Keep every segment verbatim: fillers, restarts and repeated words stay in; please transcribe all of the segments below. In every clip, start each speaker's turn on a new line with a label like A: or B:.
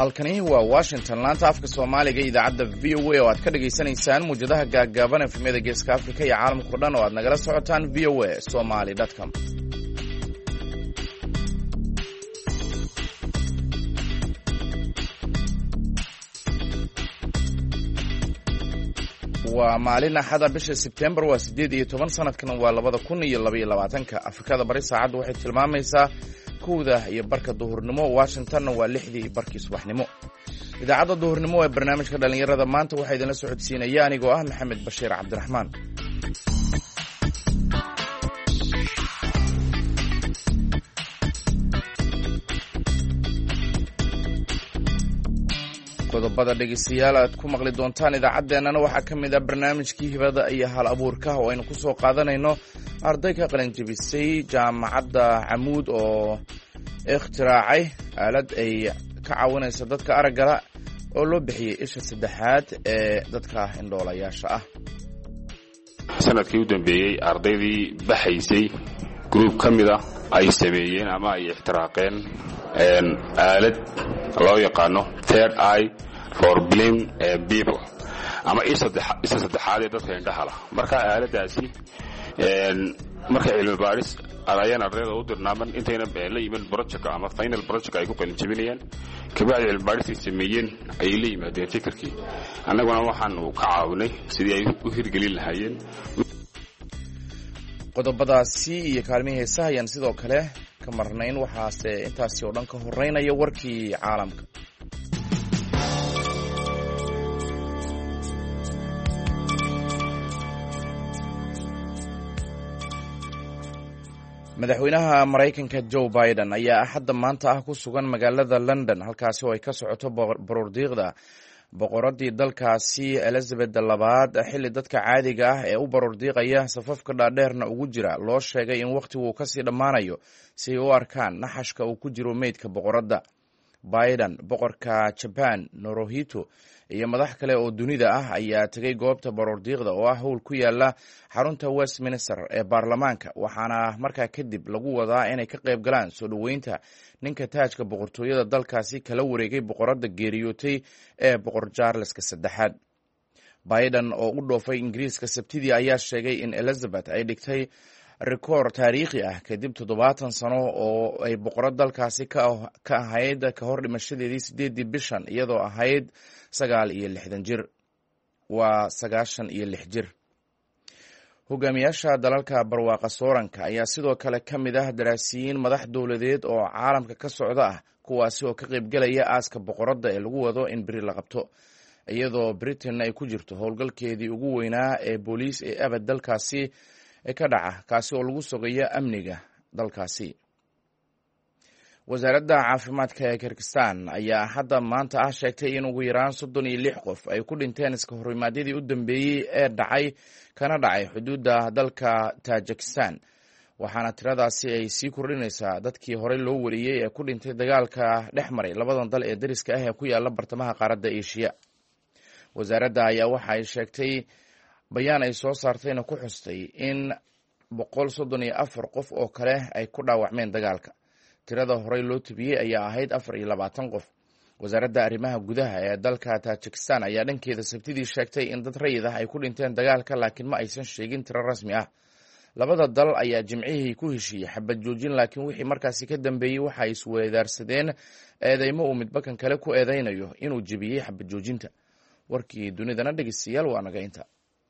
A: halkani waa Washington laanta afka Soomaaliga idaacadda V O A oo aad ka dhageysanaysaan muujadaha gaagaaban efemyada Geeska Afrika iyo caalamka dhan oo aad nagala socotaan v o a somali dot com. waa maalin axada bisha September waa sideed iyo toban sanadkan waa labada kun iyo laba iyo labaatanka. Afrikada bari saacadu waxay tilmaamaysaa kowda iyo barka duhurnimo, Washingtonna waa lixdii barkii subaxnimo. idaacadda duhurnimo ee barnaamijka dhalinyarada maanta waxaa idinla socodsiinaya anigoo ah Maxamed Bashiir Cabdiraxmaan. qodobada dhegeystayaal aad ku maqli doontaan idaacaddeenana waxaa ka mid ah barnaamijkii hibada iyo hal abuurka oo aynu ku soo qaadanayno arday ka qalin jebisay jaamacadda Camuud oo ikhtiraacay aalad ay ka caawinaysa dadka araggala oo loo bixiyey isha saddexaad ee dadka indhoolayaasha ah.
B: sanadkii u dambeeyey ardaydii baxaysay group ka mid ah ay sameeyeen ama ay ikhtiraaqeen aalad loo yaqaano third eye for blind people ama isha saddexaad ee dadka indhaha la. marka aaladaasi marka cilmi baaris ayaan ardayda u dirnaaman intayna la yimin project ama final project ay ku qalin jebinayaan kabacdi cilmi baaris ay sameeyeen ay la yimaadeen fikirkii annaguna waxaanu ka caawinay sidii ay u hirgelin lahaayeen.
A: qodobadaasi iyo kaalmihii heesaha ayaan sidoo kale ka marnayn, waxaase intaasi oo dhan ka horeynaya warkii caalamka. madaxweynaha Mareykanka Joe Biden ayaa axadda maanta ah ku sugan magaalada London, halkaasi oo ay ka socoto baroordiiqda boqoradii dalkaasi Elizabeth labaad xilli dadka caadiga ah ee u baroordiiqaya safafka dhaadheerna ugu jira loo sheegay in wakhtigu uu kasii dhammaanayo si ay u arkaan naxashka uu ku jiro meydka boqoradda. Biden, boqorka Japan Naruhito iyo madax kale oo dunida ah ayaa tegay goobta baroordiiqda oo ah howl ku yaala xarunta Westminster ee baarlamaanka, waxaana markaa kadib lagu wadaa inay ka qayb galaan soo dhoweynta ninka taajka boqortooyada dalkaasi kala wareegay boqoradda geeriyootay ee boqor Charleska saddexaad. Biden oo u dhoofay Ingiriiska Sabtidii ayaa sheegay in Elizabeth ay dhigtay rikoor taariikhi ah kadib toddobaatan sano oo ay boqorad dalkaasi ka ahayd ka hor dhimashadeedii sideedii bishan iyadoo ahayd sagaal iyo lixdan jir. waa sagaashan iyo lix jir. hogaamiyaasha dalalka barwaaqa sooranka ayaa sidoo kale ka mid ah daraasiyiin madax dowladeed oo caalamka ka socda ah, kuwaasi oo ka qaybgelaya aaska boqoradda ee lagu wado in beri la qabto, iyadoo Britain ay ku jirto howlgalkeedii ugu weynaa ee booliis ee abad dalkaasi ka dhaca, kaasi oo lagu sogayo amniga dalkaasi. wasaaradda caafimaadka ee Kirgistan ayaa hadda maanta ah sheegtay in ugu yaraan soddon iyo lix qof ay ku dhinteen iska horimaadyadii u dambeeyey ee dhacay kana dhacay xuduudda dalka Tajikistan, waxaana tiradaasi ay sii kordhinaysaa dadkii horey loo wariyey ee ku dhintay dagaalka dhex maray labadan dal ee dariska ah ee ku yaala bartamaha qaaradda Aasiya. wasaaradda ayaa waxa ay sheegtay bayaan ay soo saartayna ku xustay in boqol soddon iyo afar qof oo kale ay ku dhaawacmeen dagaalka. tirada horey loo tibiyey ayaa ahayd afar iyo labaatan qof. wasaaradda arrimaha gudaha ee dalka Tajikistan ayaa dhankeeda Sabtidii sheegtay in dad rayid ah ay ku dhinteen dagaalka, laakiin ma aysan sheegin tiro rasmi ah. labada dal ayaa jimcihii ku heshiiyey xabad joojin, laakiin wixii markaasi ka dambeeyey waxa ay isweedaarsadeen eedeymo uu midba kan kale ku eedeynayo inuu jebiyey xabad joojinta. warkii dunidana dhegeystayaal waa naga inta.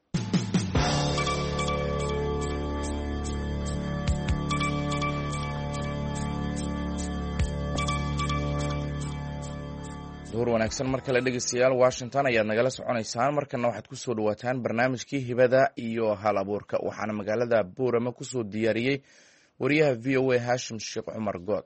A: duhur wanaagsan mar kale dhegeystayaal, Washington ayaad nagala soconaysaan. markana waxaad ku soo dhawaataan barnaamijkii hibada iyo hal abuurka, waxaana magaalada Boorama ku soo diyaariyey wariyaha V O A Hashim Sheekh Cumar Good.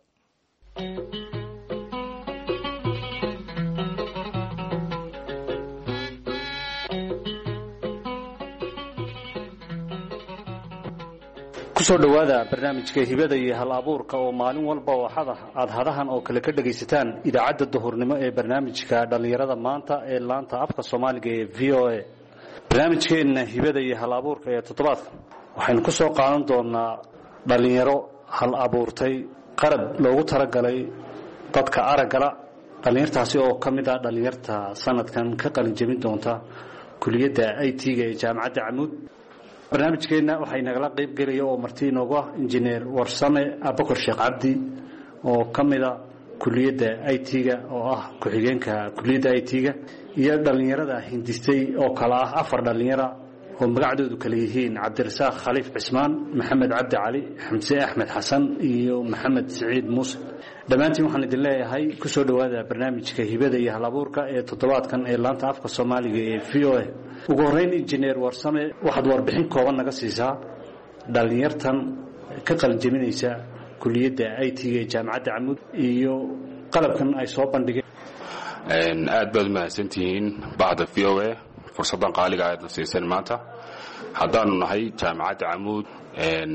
C: kusoo dhawaada barnaamijka hibada iyo hal abuurka oo maalin walba oo aad hadahan oo kale ka dhagaysataan idaacadda duhurnimo ee barnaamijka dhalinyarada maanta ee laanta afka Soomaaliga ee V O A. barnaamijkeena hibada iyo hal abuurka ee toddobaadka waxaynu ku soo qaadan doonaa dhalinyaro hal abuurtay qarab loogu talagalay dadka aragala dhalinyartaasi oo ka mid ah dhalinyarta sanadkan ka qalin jebin doonta kuliyadda I T-ga ee jaamacadda Camuud. barnaamijkeena waxay nagala qayb galaya oo marti inoogu ah injineer Warsame Abakar Sheekh Cabdi oo ka mid ah kuliyadda I T-ga oo ah ku-xigeenka kuliyadda I T-ga iyo dhalinyarada hindistay oo kala ah afar dhalinyaro oo magacdoodu kala yihiin Cabdirasaaq Khaliif Cismaan, Maxamed Cabdi Cali, Xamse Axmed Xasan iyo Maxamed Saciid Muuse. dhammaantiin waxaan idin leeyahay ku soo dhawaada barnaamijka hibada iyo halabuurka ee toddobaadkan ee laanta afka Soomaaliga ee V O A. ugu horeyn injineer Warsame waxaad warbixin kooban naga siisaa dhalinyartan ka qalin jebinaysa kuliyadda I T-ga ee jaamacadda Camuud iyo qalabkan ay soo bandhigeen.
B: een aad baad mahadsantihiin bacda V O A fursadan qaaliga ah ee siisan maanta haddaanu nahay jaamacadda Camuud. een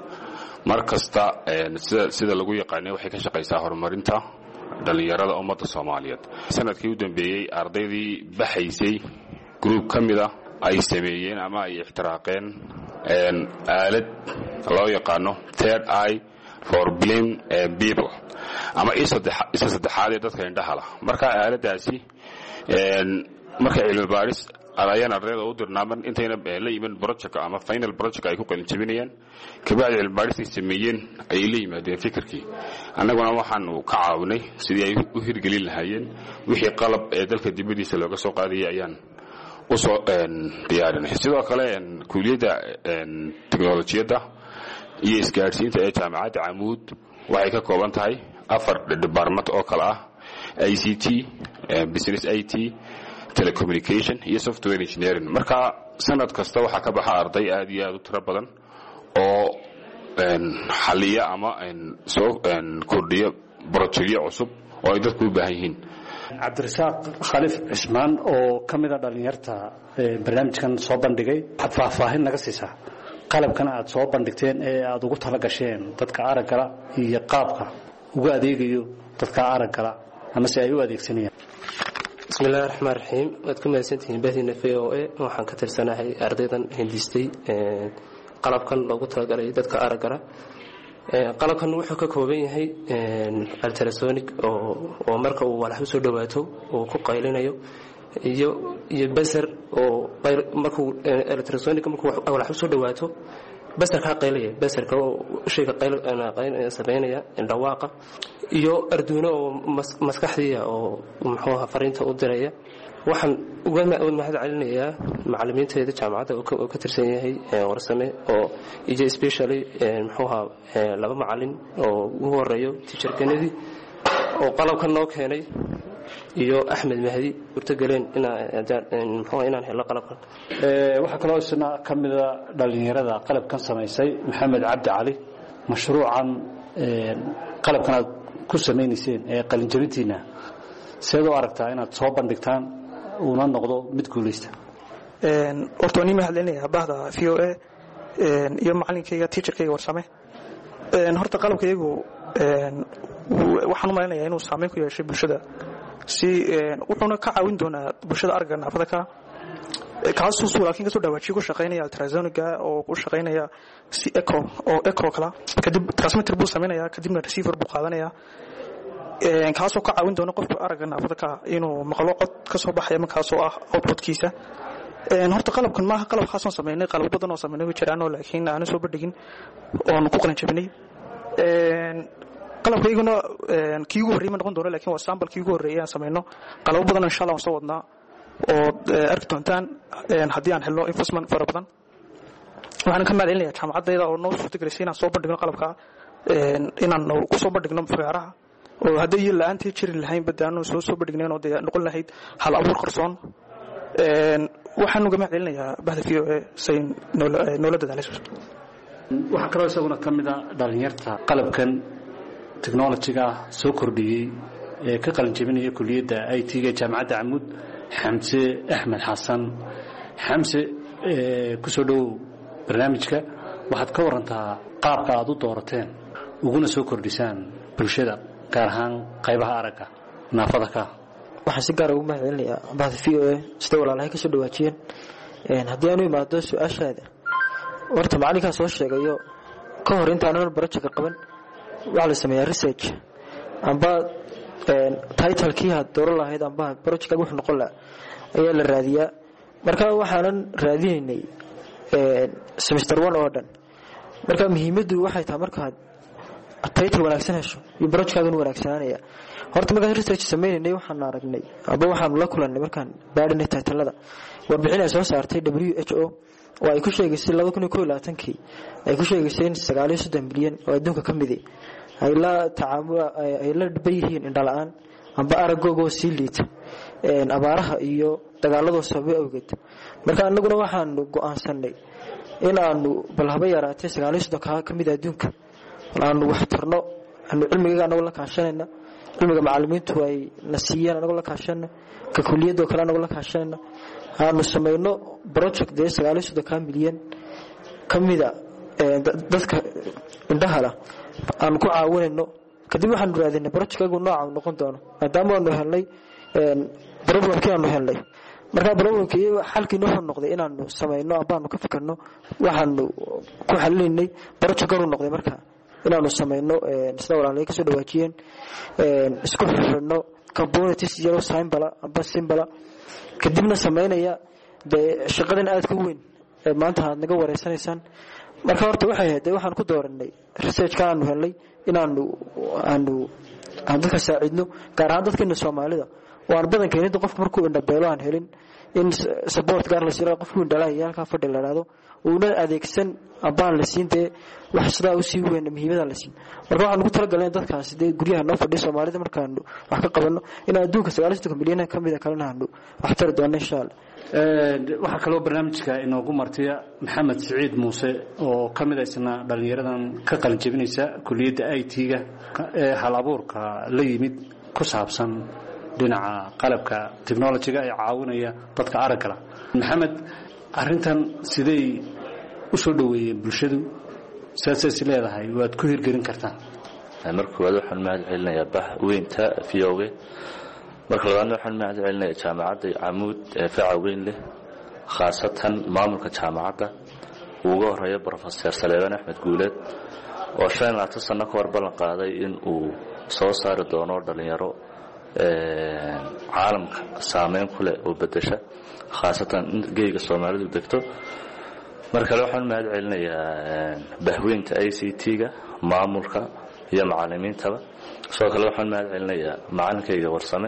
B: markasta sida sida lagu yaqaanay waxay ka shaqeysaa horumarinta dhalinyarada ummadda Soomaaliyeed. sanadkii u dambeeyay ardaydii baxaysay group kamida ay sameeyeen ama ay ixtiraaqeen een aalad loo yaqaano third eye for blind people ama isa saddexaad ee dadka indhaha la. marka aaladaasi een marka cilmi baaris ayaan ardayda u dirnaaman intayna la yimaadeen project ama final project ay ku qalin jebinayaan kabacdi cilmi baaris ay sameeyeen ay la yimaadeen fikirkii. annaguna waxaan ka caawinay sidii ay u hirgelin lahaayeen wixii qalab ee dalka dibadiisa looga soo qaadayay ayaan u soo diyaarinay. sidoo kale kuliyadda teknolojiyadda iyo isgaarsiinta ee jaamacadda Camuud waxay ka kooban tahay afar department oo kala ah I C T, business I T, telecommunication iyo software engineering. marka sanad kasta waxa ka baxa arday aad iyo aad u tiro badan oo een xaliya ama een soo een kordhiyo projectyo cusub oo ay dadku u baahan yihiin.
C: Cabdirasaaq Khaliif Cismaan oo ka mid ah dhalinyarta barnaamijkan soo bandhigay waxaad faahfaahin naga siisaa qalabkan aad soo bandhigteen ee aad ugu tala gasheen dadka aragga iyo qaabka ugu adeegayo dadka aragga ama si ay u adeegsanayaan.
D: بسم الله الرحمن الرحيم وادكم mahadsantihiin bahdina V O A waxaan ka tirsanahay ardaydan hindistay ee qalabkan loogu talagalay dadka aragga ee qalabkan wuxuu ka kooban yahay ultrasonic oo oo marka uu walax soo dhawaato oo ku qaylinayo iyo iyo basar oo marka ultrasonic marka walax soo dhawaato basar ka qaylaya basar ka shayga qayl ana qayn sameynaya indhawaaqa iyo arduino oo maskaxdiya oo muxuu ahaa fariinta u diraya. waxaan uga mahad celinayaa macallimiinteeda jaamacadda oo ka tirsan yahay Warsame oo iyo especially muxuu ahaa laba macallin oo ugu horeeyo teacher Kennedy oo qalabkan noo keenay iyo Axmed Mahdi urtagaleen inaan muxuu inaan helo qalabkan.
C: ee waxa kale oo isna kamida dhalinyarada qalabkan sameysay Maxamed Cabdi Cali. mashruucan ee qalabkan aad ku sameeyseen ee qalin jebintiina sidoo aragtaa inaad soo bandhigtaan una noqdo mid guuleysta.
E: een horta ni mahad celinaya bahda V O A een iyo macallinkayga teacherkayga Warsame. een horta qalabkaygu een waxaan u maleynayaa inuu saameyn ku yeeshay bulshada si wuxuuna ka caawin doonaa bulshada aragga naafada ka kaasoo soo laakiin ka soo dhawaajiyo ku shaqeynaya ultrasoniga oo ku shaqeynaya si echo oo echo kala kadib transmitter buu sameynaya kadibna receiver buu qaadanaya een kaasoo ka caawin doona qofka aragga naafada ka inuu maqlo cod ka soo baxaya markaasoo ah outputkiisa. een horta qalabkan maaha qalab khaas oo sameynay qalab badan oo sameynay jiraan oo laakiin aan soo bandhigin oo ku qalin jebinay. een qalabkayguna een kii ugu horeeyay ma noqon doono laakiin waa sample kii ugu horeeyay aan sameeyno qalab badan insha Allah soo wadnaa oo arki doontaan een haddii aan helno investment fara badan. waxaan ka mahadcelinayaa jaamacadda oo noo suurtagelisay inaan soo bandhigno qalabka een inaan ku soo bandhigno fagaaraha oo haddii iyo la'aantii jiri lahayn badaano soo soo bandhigneen oo noqon lahayd hal abuur qarsoon. een waxaan uga mahadcelinayaa bahda V O A sayn noloda daalayso.
C: waxa kale oo isaguna kamida dhalinyarta qalabkan technology-ga soo kordhiyay ee ka qalin jebinaya kuliyadda I T-ga jaamacadda Camuud Xamse Axmed Xasan. Xamse ee ku soo dhaw barnaamijka waxaad ka warantaa qaabka aad u doorateen uguna soo kordhisaan bulshada gaar ahaan qaybaha aragga naafada ka.
F: waxaan si gaar ah ugu mahadcelinayaa bahda V O A sida walaalahay ka soo dhawaajiyeen. een haddii aanu imaado su'aashaada horta macallinka soo sheegayo ka hor intaan aan project qaban waxa la sameeyaa research amba titlekii had dooran lahayd amba projectkaga wuxuu noqon lahaa ayaa la raadiyaa marka waxaanan raadinaynay semester one oo dhan marka muhiimaddu waxay tahay markaad title wanaagsan hesho iyo projectkaaga wanaagsananaya horta markaan research sameeynay waxaan aragnay aba waxaan la kulannay markaan baadhinay titlada warbixin ay soo saartay W H O oo ay ku sheegaysay laba kun iyo kow iyo labaatan-kii ay ku sheegaysay sagaal iyo soddon bilyan oo adduunka ka mid ah ay la tacaamul ay la dhibayeen indhala'aan amba aragoogo sii liita een abaaraha iyo dagaalada sababay awgeed marka annaguna waxaan go'aansanay in aanu bal haba yaraatay sagaal iyo soddon ka mid ah adduunka aanu wax tarno aanu cilmiga anagu la kaashanayna cilmiga macallimiintu ay nasiyeen anagu la kaashanayna ka kulliyadda kale anagu la kaashanayna aanu sameeyno project de sagaal iyo soddon ka milyan kamida dadka indhahala aan ku caawinayno kadib waxaan raadinay projectkagu nooca uu noqon doono maadaama aanu helnay een problemkii aanu helnay marka problemkii xalkii noo noqday inaanu sameeyno abaanu ka fikirno waxaanu ku xalinay projectkagu noqday marka inaanu sameeyno ee sida walaalay ka soo dhawaajiyeen ee isku xirno components yellow symbol aba symbol kadibna sameeynaya de shaqadan aad ka weyn ee maanta aad naga wareysanaysaan marka horta waxay ahayd waxaan ku dooranay research ka aanu helnay inaanu aanu aan dadka saacidno gaar ahaan dadkeena Soomaalida oo aan badan keenin qofka markuu indhabeelo aan helin in support gaar la siiyo qofku indhalaya halka fadhi la raado oo adeegsan abaan la siintay wax sida uu sii weyn muhiimada la siin marka waxaan ugu talagalay dadkaas de guryaha noo fadhiyo Soomaalida markaan wax ka qabano in adduunka sagaal iyo soddon milyan ka mid ah kalena aanu wax tar doona insha Allah
C: ee waxa kale oo barnaamijka inoogu martiya Maxamed Saciid Muuse oo kamid ah isna dhalinyaradan ka qalin jabinaysa kulliyadda I T-ga ee hal abuurka la yimid ku saabsan dhinaca qalabka technology-ga ee caawinaya dadka aragga Maxamed arintan sidee u soo dhaweeyeen bulshadu saasay leedahay waad ku hirgelin kartaa
G: marka wada waxaan mahad celinayaa bah weynta fiyowe marka labaad waxaan mahad celinayaa jaamacadda Amuud ee faca weyn leh khaasatan maamulka jaamacadda ugu horeeya Professor Saleeman Axmed Guuleed oo shan iyo labaatan sano ka hor ballan qaaday in uu soo saari doono dhalinyaro ee caalamka saameyn ku leh oo bedesha khaasatan geeyga Soomaalidu degto marka waxaan mahad celinayaa bahweynta I C T-ga maamulka iyo macallimiintaba soo kale waxaan mahad celinayaa macallinkayga warsame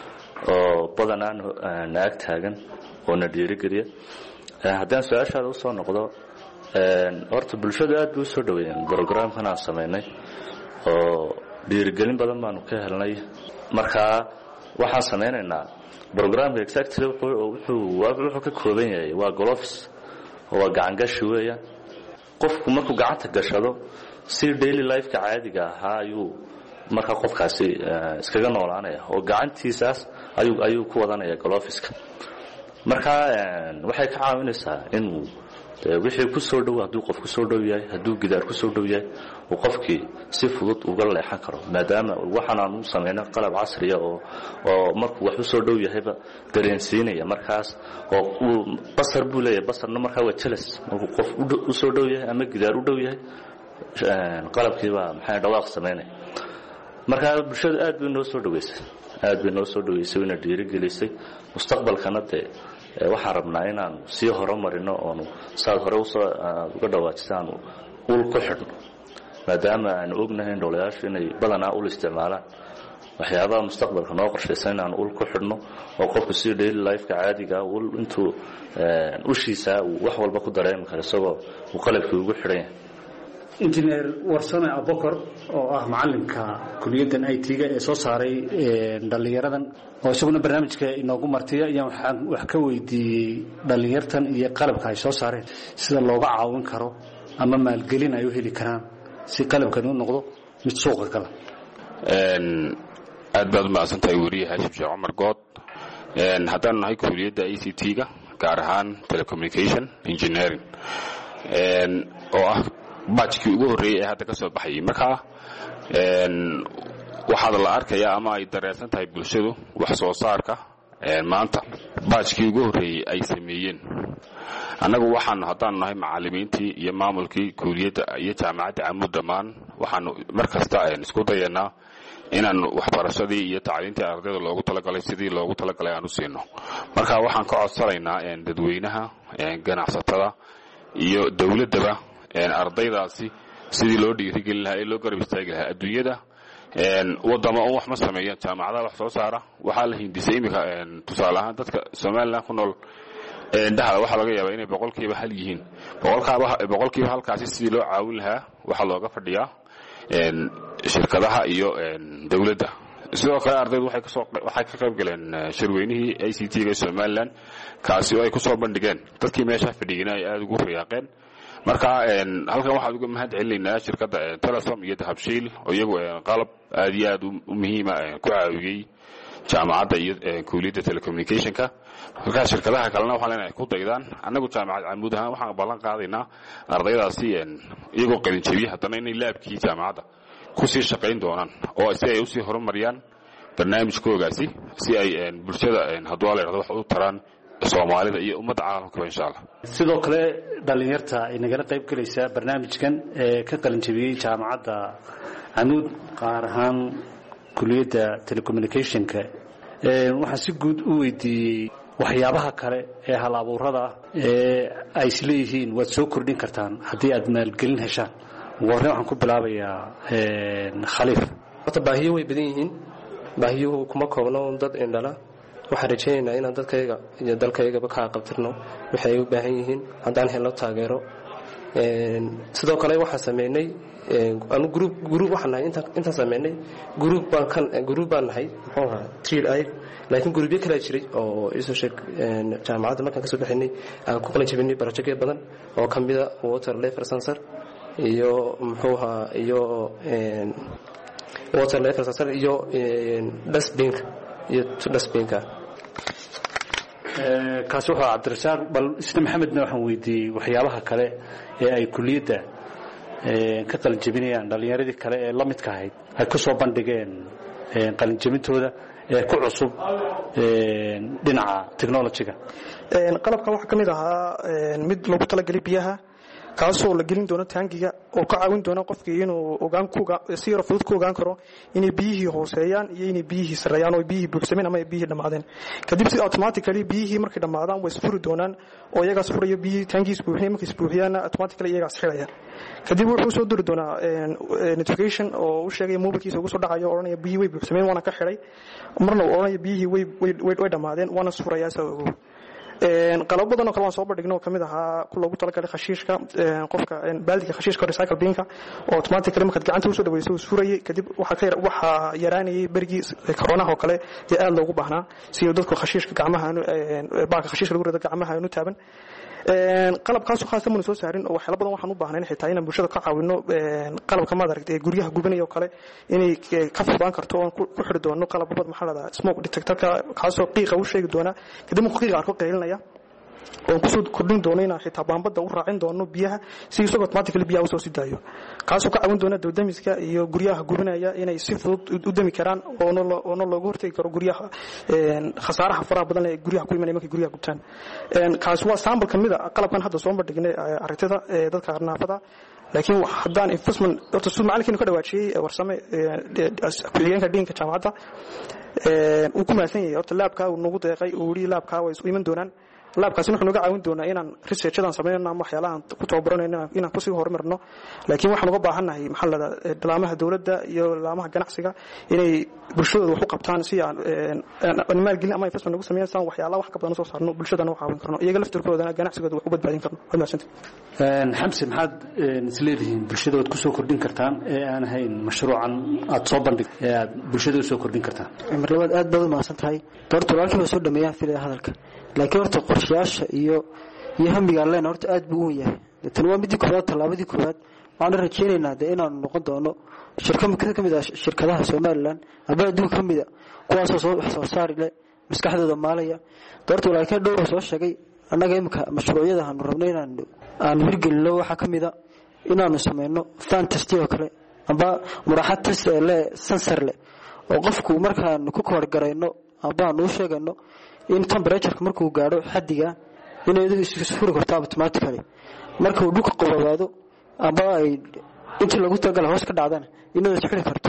G: oo badanaan naag taagan oo na dhiirigeliya haddaan su'aashaada u soo noqdo een horta bulshada aad u soo dhaweeyeen programkan aan sameynay oo dhiirigelin badan baanu ka helnay marka waxaan sameynaynaa programka exactly wuxuu wuxuu ka kooban yahay waa gloves oo gacan gashi weeyaan qofku markuu gacanta gashado si daily life-ka caadiga ah ayuu marka qofkaasi iskaga noolaanaya oo gacantiisaas ayuu ayuu ku wadanaya gloveska marka waxay ka caawinaysaa inuu wixii ku soo dhaw haduu qofku soo dhaw yahay haduu gidaar ku soo dhaw yahay oo qofkii si fudud uga leexan karo maadaama waxaan aanu sameynaa qalab casri ah oo oo markuu wax u soo dhaw yahayba dareensiinaya markaas oo uu basar buu leeyahay basarna markaa waa jealous markuu qof u soo dhaw yahay ama gidaar u dhaw yahay qalabkiiba maxay dhawaaq sameynay marka bulshada aad bay noo soo dhaweysay aad bay noo soo dhaweysay ina dhiirigelisay mustaqbalkana ee waxaan rabnaa inaan sii horumarino oo saad hore u soo uga dhawaajisaan ul ku xidhno maadaama aan ognahay dhalinyaradu inay badanaa ul isticmaalaan waxyaabaha mustaqbalka noo qorshaysan inaan ul ku xidhno oo qofku si daily life-ka caadiga ah ul intuu ushiisa wax walba ku dareemi karo isagoo uu qalabkii ugu xidhan yahay
C: engineer warsame Abokor oo ah macallinka kulliyadda I T-ga ee soo saaray dhalinyaradan oo isaguna barnaamijka inoogu martiya ayaan waxaan wax ka weydiiyay dhalinyartan iyo qalabka ay soo saareen sida looga caawin karo ama maalgelin ay u heli karaan si qalabkan uu noqdo mid suuqa kala
B: een aad baad ma asantahay wariye Hashim Sheekh Umar Good een haddaan nahay kulliyadda I C T-ga gaar ahaan telecommunication engineering een oo ah batchkii ugu horeeyay ee hadda ka soo baxay marka een waxaad la arkayaa ama ay dareersan tahay bulshadu wax soo saarka ee maanta batchkii ugu horeeyay ay sameeyeen anagu waxaan haddaan nahay macallimiintii iyo maamulkii kulliyadda iyo jaamacadda Amuud dhamaan waxaan markasta isku dayanaa inaan waxbarashadii iyo tacliintii ardayda loogu talagalay sidii loogu talagalay aan u siino marka waxaan ka codsanaynaa dadweynaha ganacsatada iyo dawladdaba ardaydaasi sidii loo dhiirigelin lahaa ee loo garab istaagi lahaa adduunyada wadamo oo wax ma sameeyaan jaamacadaha wax soo saara waxaa la hindisay imika tusaale ahaan dadka Soomaaliland ku nool dhaxal waxa laga yaabaa inay boqolkiiba hal yihiin boqolkiiba boqolkiiba halkaasi sidii loo caawin lahaa waxa looga fadhiyaa shirkadaha iyo dawladda sidoo kale ardaydu waxay ka soo waxay ka qayb galeen shirweynihii I C T-ga Soomaaliland kaasi oo ay ku soo bandhigeen dadkii meesha fadhiyay ay aad ugu riyaaqeen marka halkan waxaan uga mahad celinaynaa shirkadda Telesom iyo Dahabshiil oo iyagu qalab aad iyo aad u muhiim ah ku caawiyay jaamacadda iyo kulliyadda telecommunication-ka marka shirkadaha kalena waxaan leenahay ku daydaan annagu jaamacad Camuud ahaan waxaan ballan qaadaynaa ardaydaasi iyagoo qalin jabiya haddana inay laabkii jaamacadda ku sii shaqayn doonaan oo si ay u sii horumariyaan barnaamijkoogaasi si ay bulshada hadduu la yiraahdo wax u taraan Soomaalida iyo ummadda caalamka insha Allah
C: sidoo kale dhalinyarta inaga qayb galaysa barnaamijkan ee ka qalin jabiyay jaamacadda Camuud qaar ahaan kulliyadda telecommunication-ka ee waxa si guud u weydiiyay waxyaabaha kale ee hal abuurada ee ay isleeyihiin waad soo kordhin kartaan haddii aad maalgelin heshaan warna waxaan ku bilaabayaa Khaliif
D: wata baahiyo way badan yihiin baahiyuhu kuma koobno dad indhala waxaan rajaynaynaa inaan dadkayga iyo dalkaygaba ka qabtirno waxay ay u baahan yihiin haddaan helno taageero sidoo kale waxaan sameynay anu group group waxaan nahay inta inta sameynay group baan kan group baan nahay muxuu ahaa three ay laakiin groupyo kala jiray oo isu sheeg jaamacadda markaan ka soo bixinay aan ku qalin jabinay barnaamijyo badan oo kamida water level sensor iyo muxuu ahaa iyo water level sensor iyo dustbin iyo dustbinka
C: ee kaas wuxuu Cabdirasaaq bal isna Maxamedna waxaan weydiiyay waxyaabaha kale ee ay kulliyadda ee ka qalin jabinayaan dhalinyaradii kale ee la midka ahayd ay ku soo bandhigeen ee qalin jabintooda ee ku cusub ee dhinaca technology-ga
E: ee qalabkan waxa kamid ahaa mid loogu talagalay biyaha kaasoo la gelin doono taangiga oo ka caawin doona qofkii inuu ogaan ku si yar fudud ku ogaan karo inay biyihii hooseeyaan iyo inay biyihii sareeyaan oo biyihii buuxsameen ama biyihii dhamaadeen kadib si automatically biyihii markay dhamaadaan way isfuri doonaan oo iyaga furayo biyihii taangiis buuxinay markay isbuuxiyaan automatically iyaga xiraya kadib wuxuu soo diri doonaa notification oo u sheegay mobilkiisa ugu soo dhacayo oranaya biyihii way buuxsameen waana ka xiray marna oranaya biyihii way way dhamaadeen waana furayaa sababu een qalab badan oo kala soo bandhigno kamid ahaa ku loogu talagalay khashiishka qofka baaldiga khashiishka recycle binka oo automatically marka gacanta u soo dhaweeyay suurayay kadib waxa ka waxa yaraanayay bergii corona oo kale ee aad loogu baahnaa si dadku khashiishka gacmaha baaka khashiishka lagu rida gacmaha inuu taaban een qalabkaas oo khaas ah soo saarin oo waxyaalo badan waxaan u baahnayn xitaa inaan bulshada ka caawino een qalabka ma aragtay guryaha gubanayo kale inay ka fududaan karto oo ku xiri doono qalab badan maxalada smoke detector-ka kaas oo qiiqa u sheegi doona kadib uu qiiqa arko qeylinaya oo ku soo kordhin doono inaan xitaa baambada u raacin doono biyaha si isagoo automatically biyaha soo sidaayo kaas oo ka caawin doona dawdamiska iyo guryaha gubanaya inay si fudud u dami karaan oo oo looga hortagi karo guryaha een khasaaraha faraha badan ee guryaha ku imanaya markay guryaha gubtaan een kaas waa sample kamid ah qalabkan hadda soo bandhignay aragtida ee dadka naafada laakiin haddaan investment horta suu macalinkiinu ka dhawaajiyay warsame kulliyanka dhiinka jaamacadda ee uu ku maasan yahay horta laabka uu nagu deeqay uu wali laabka way isu iman doonaan laabkaas wuxuu naga caawin doonaa inaan research-adan sameeyno ama waxyaalahan ku tababaranayno inaan ku sii horumarno laakiin waxaan uga baahanahay maxallada dalaamaha dawladda iyo laamaha ganacsiga inay bulshada wax u qabtaan si aan maal gelin ama investment ugu sameeyaan waxyaalaha wax ka badan soo saarno bulshadana u caawin karno iyaga laftirkoodana ganacsigooda wax u badbaadin karno wanaagsantii
C: een xamsi maxaad isleedihiin bulshada wad ku soo kordhin kartaan ee aan ahayn mashruucan aad soo bandhig ee aad bulshada u soo kordhin kartaan
F: mar labaad aad baad u mahadsan tahay doorta walaalkii soo dhameeyay filay hadalka laakiin horta qorshayaasha iyo iyo hamiga leen horta aad buu u yahay tan waa midii koowaad talaabadii koowaad waxaan rajaynaynaa de inaan noqon doono shirkado kamid ah shirkadaha Soomaaliland aba adduunka kamid ah kuwaas oo soo soo saari leh maskaxdooda maalaya doorta walaalkii dhowr soo sheegay annaga imka mashruucyada aan rabnay inaan aan hirgelino waxa kamid ah inaanu sameeyno fantasy oo kale aba muraxad test le sensor le oo qofku markaan ku koor garayno aba aanu sheegano in temperature markuu gaaro xadiga inay isku furi karto automatically markuu dhulka qabaado aba ay inta lagu tagal hoos ka dhacdana inay isku xiri karto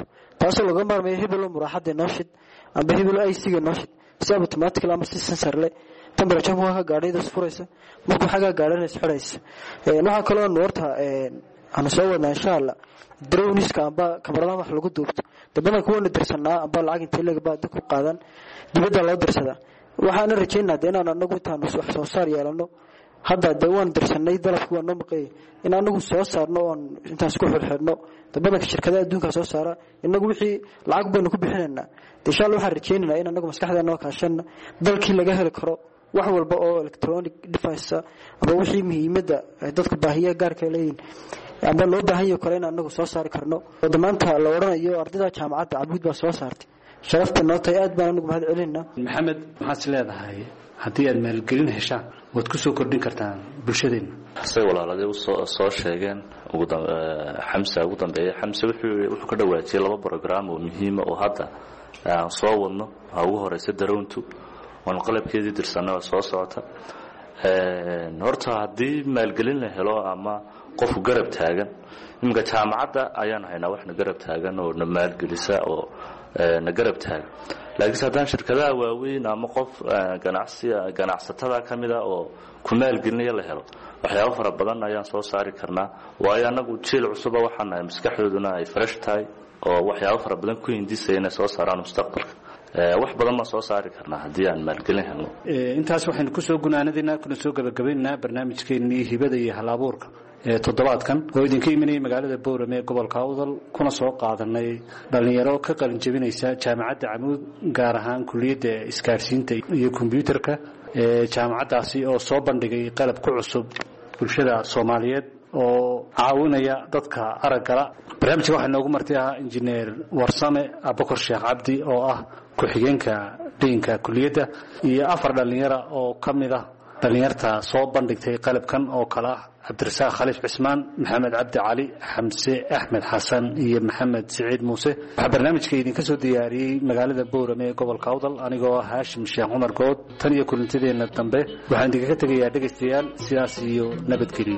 F: taasoo laga maarmayo hebelo muraaxada nooshid amba hebelo I C ga nooshid si automatic ama si sensor leh temperature waa ka gaadhayda furaysa markuu xaga gaadhana isxiraysa ee waxa kale oo noorta ee aan soo wadnaa insha Allah drone-iska amba kamarada wax lagu duubto dabana kuwa dirsanaa amba lacag inta laga baad ku qaadan dibadda loo dirsada waxaan rajaynayaa inaan anagu intaan wax soo saar yeelano hadda dawaan dirsanay dalabku waa noo maqay in anagu soo saarno oo intaas ku xirxirno dabana shirkadaha adduunka soo saara inagu wixii lacag baynu ku bixinaynaa insha Allah waxaan rajaynayaa in anagu maskaxdeena oo kaashana dalkii laga heli karo wax walba oo electronic device aba wixii muhiimada dadka baahiya gaarka leeyihiin aba loo baahan yahay kale in anagu soo saari karno wadamaanta la oranayo ardayda jaamacadda Abuud baa soo saartay sharafta nootay aad baan anagu mahad celinaa
C: maxamed maxaad leedahay haddii aad maalgelin heshaan waad ku soo kordhin kartaan bulshadeena
G: say walaaladii soo sheegeen ugu xamsa ugu dambeeyay xamsa wuxuu wuxuu ka dhawaajiyay laba program oo muhiim ah oo hadda aan soo wadno ugu horeysa daroontu waan qalabkeedii dirsanaa soo socota ee horta haddii maalgelin la helo ama qof garab taagan imka jaamacadda ayaan haynaa wax na garab taagan oo na maalgelisa oo na garab taagan laakiin haddaan shirkadaha waaweyn ama qof ganacsi ganacsatada kamida oo ku maalgelinaya la helo waxyaabo fara badan ayaan soo saari karnaa waayo anagu jeel cusub waxaan nahay maskaxdooduna ay fresh tahay oo waxyaabo fara badan ku hindisayna soo saaraan mustaqbalka wax badan ma soo saari karnaa haddii aan maalgelin helno
C: intaas waxaynu ku soo gunaanadina kuna soo gabagabaynaa barnaamijkeennii hibada iyo hal-abuurka ee toddobaadkan oo idinka imanayay magaalada Boorame ee gobolka Awdal kuna soo qaadanay dhalinyaro ka qalin jabinaysa jaamacadda Amuud gaar ahaan kulliyadda isgaarsiinta iyo kombiyuutarka ee jaamacaddaasi oo soo bandhigay qalab ku cusub bulshada Soomaaliyeed oo caawinaya dadka araggala barnaamijka waxaa noogu martay ah injineer Warsame Abukar Sheekh Cabdi oo ah ku-xigeenka deynka kulliyadda iyo afar dhalinyaro oo kamid ah dhalinyarta soo bandhigtay qalabkan oo kala ah Cabdirasaaq Khaliif Cismaan Maxamed Cabdi Cali Xamse Axmed Xasan iyo Maxamed Saciid Muuse waxa barnaamijka idinka soo diyaariyay magaalada Boorame ee gobolka Awdal anigoo ah Haashim Sheekh Cumar Good tan iyo kulantideena dambe waxaan idinka tagayaa dhageystayaal sidaas iyo nabadgelyo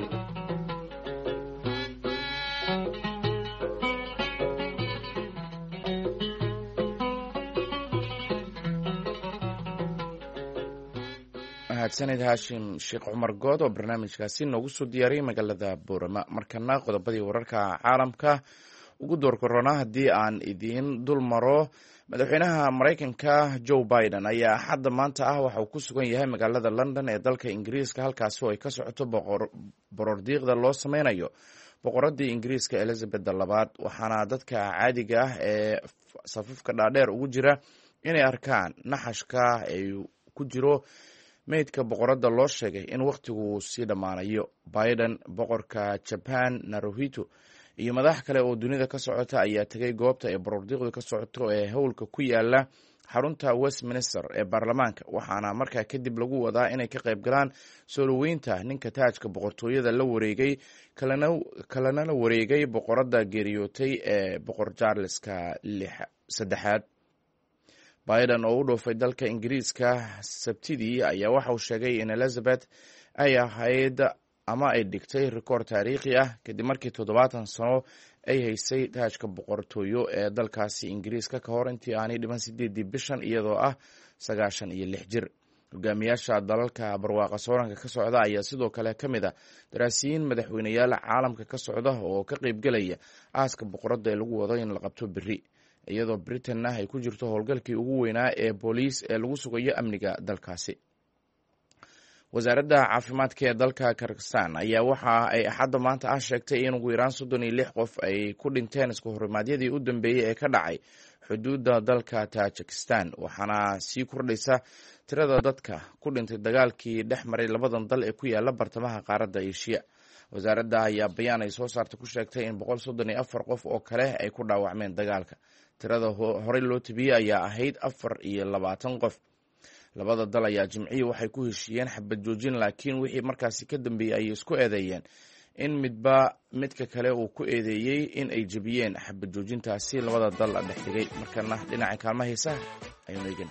A: sanad Haashim Sheekh Cumar Good oo barnaamijkaasi noogu soo diyaariyay magaalada Boorama markana qodobadii wararka caalamka ugu door korona hadii aan idin dul maro madaxweynaha Mareykanka Joe Biden ayaa hadda maanta ah waxa uu ku sugan yahay magaalada London ee dalka Ingiriiska halkaas oo ay ka socoto boqordiiqda loo sameynayo boqoradii Ingiriiska Elizabeth labaad waxaana dadka caadiga ah ee safafka dhaadheer ugu jira inay arkaan naxashka ay ku jiro meydka boqorada loo sheegay in waqtigu sii dhamaanayo Biden boqorka Japan Naruhito iyo madax kale oo dunida ka socota ayaa tagay goobta ee boqordiiqdu ka socoto ee howlka ku yaala xarunta Westminster ee baarlamaanka waxaana markaa kadib lagu wadaa inay ka qayb galaan soo dhaweynta ninka taajka boqortooyada la wareegay kalena la wareegay boqorada geeriyootay ee boqor Charleska saddexaad Biden oo u dhoofay dalka Ingiriiska Sabtidii ayaa waxa uu sheegay in Elizabeth ay ahayd ama ay dhigtay rikoor taariikhi ah kadib markii toddobaatan sano ay haysay taajka boqortooyo ee dalkaasi Ingiriiska ka hor intii aanay dhiman sideedii bishan iyadoo ah sagaashan iyo lix jir hogaamiyaasha dalalka barwaaqa sooranka ka socda ayaa sidoo kale ka mid ah daraasiyiin madaxweynayaal caalamka ka socda oo ka qaybgalaya aaska boqorada ee lagu wado in la qabto biri iyadoo Britain ay ku jirto howlgalkii ugu weynaa ee booliis ee lagu sugayo amniga dalkaasi wasaaradda caafimaadka ee dalka Kazakhstan ayaa waxa ay axadda maanta ah sheegtay in ugu yaraan soddon iyo lix qof ay ku dhinteen isku horimaadyadii u dambeeyay ee ka dhacay xuduudda dalka Tajikistan waxaana sii kordhaysa tirada dadka ku dhintay dagaalkii dhex maray labadan dal ee ku yaala bartamaha qaaradda Aasiya wasaaradda ayaa bayaan ay soo saartay ku sheegtay in boqol soddon iyo afar qof oo kale ay ku dhaawacmeen dagaalka tirada horey loo tabiyey ayaa ahayd afar iyo labaatan qof labada dal ayaa jimcihii waxay ku heshiiyeen xabad joojin laakiin wixii markaasi ka dambeeyey ayay isku eedeeyeen in midba midka kale uu ku eedeeyey in ay jebiyeen xabad joojintaasi labada dal la dhex dhigay markana dhinaca kaalmaha heesaha ayuunu eegana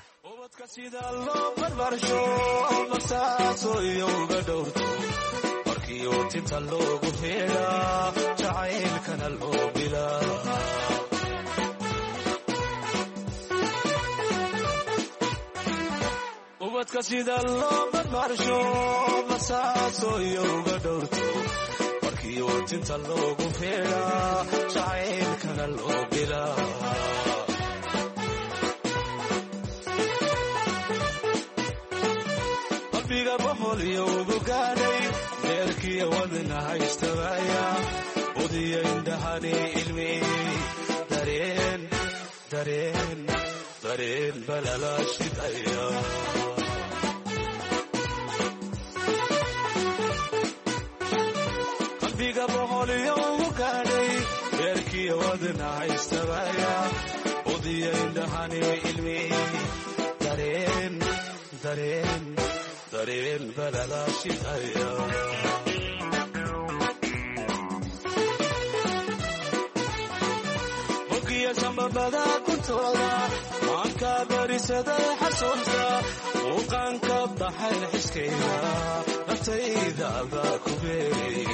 H: dadka sida loo badbaarsho masaaso iyo uga dhowrto markii watinta loogu feedhaa jacaylkana loo bilaa qalbiga boqol iyo ugu gaadhay deerkiiyo wadna haystabaaya udiya indhahani ilmeeyey dareen dareen dareen balalaashidaya qalbiga boqol iyo ugu gaadhay deerkiiyo wadna haystabaaya udiya indhahani ilmeeyey dareen dareen dareen balalaashidaya ogiya sambabada kuntooda maanka barisaday xasuulta muuqaanka baxay xiskayda naftayda baa ku beerey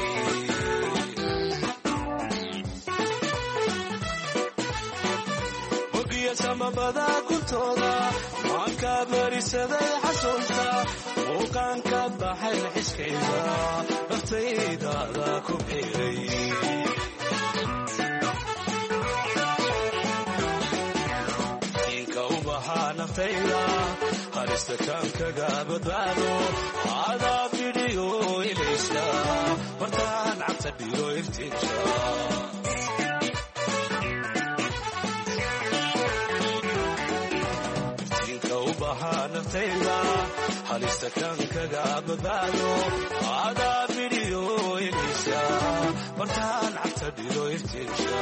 H: ogiya sambabada kuntooda maanka barisaday xasuulta muuqaanka baxay xiskayda naftayda baa ku beerey naftayda halista kaan kaga badbaado adaa bidhiyo ilaysta markaan cabta dhiro iftiinka iftiinka u bahaa naftayda halista kaan kaga badbaado adaa bidhiyo ilaysta markaan cabta dhiro iftiinka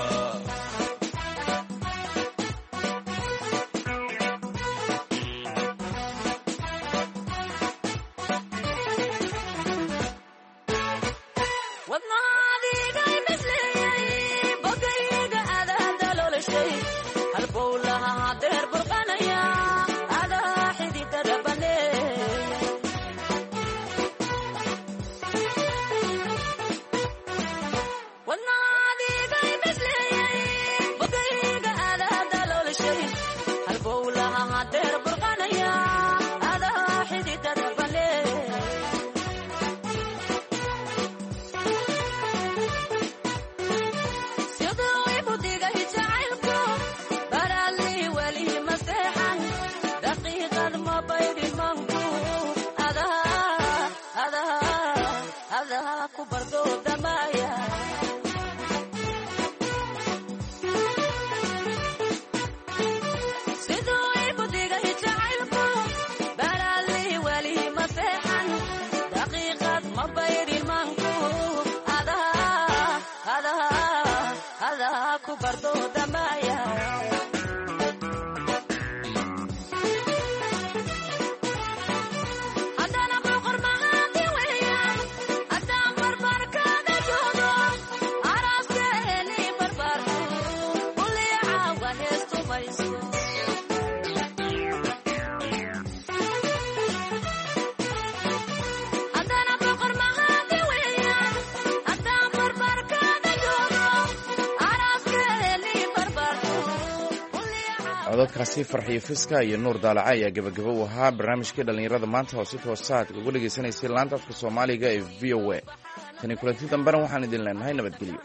A: codadkaasi farxiyo fiska iyo nuur daalaca ayaa gebagabo u ahaa barnaamijkii dhallinyarada maanta oo si toosaad uga dhegaysanaysay laanta afka soomaaliga ee v o a tani kulanti dambena waxaan idin leenahay nabadgelyo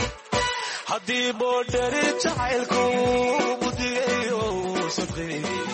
H: haddii boodhari jacaylku budigayo sadqi